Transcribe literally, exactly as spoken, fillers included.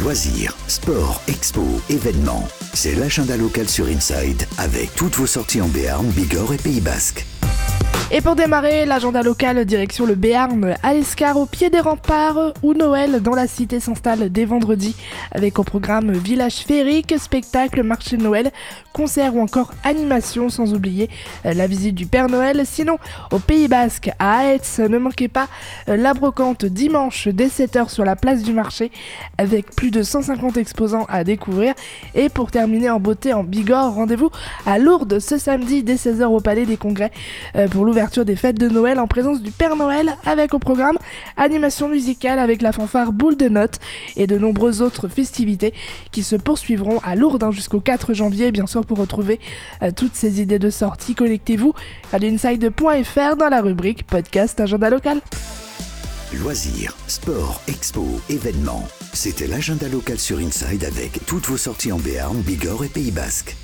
Loisirs, sport, expo, événements. C'est l'agenda local sur Inside avec toutes vos sorties en Béarn, Bigorre et Pays Basque. Et pour démarrer, l'agenda local direction le Béarn, à l'Escar, au pied des remparts, où Noël dans la cité s'installe dès vendredi, avec au programme village féerique, spectacle, marché de Noël, concerts ou encore animation, sans oublier la visite du Père Noël. Sinon, au Pays Basque, à Aetz, ne manquez pas la brocante dimanche dès sept heures sur la place du marché, avec plus de cent cinquante exposants à découvrir. Et pour terminer en beauté en Bigorre, rendez-vous à Lourdes ce samedi dès seize heures au Palais des Congrès pour l'ouverture des fêtes de Noël en présence du Père Noël, avec au programme animation musicale avec la fanfare Boule de Notes et de nombreuses autres festivités qui se poursuivront à Lourdes hein, jusqu'au quatre janvier. Bien sûr, pour retrouver euh, toutes ces idées de sortie, connectez-vous à l'inside point f r dans la rubrique podcast agenda local. Loisirs, sport, expo, événements. C'était l'agenda local sur Inside avec toutes vos sorties en Béarn, Bigorre et Pays Basque.